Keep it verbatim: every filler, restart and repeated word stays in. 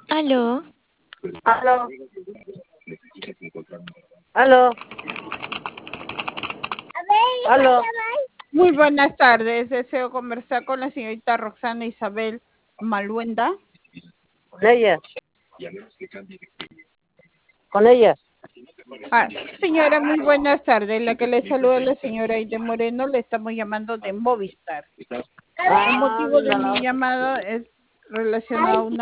Aló, Aló, aló, aló. Muy buenas tardes. Deseo conversar con la señorita Roxana Isabel Maluenda. Con ella. Con ella. Ah, señora, muy buenas tardes. La que le saluda es la señora Aide Moreno. Le estamos llamando de Movistar. El Ah, motivo de no. mi llamada es relacionado a una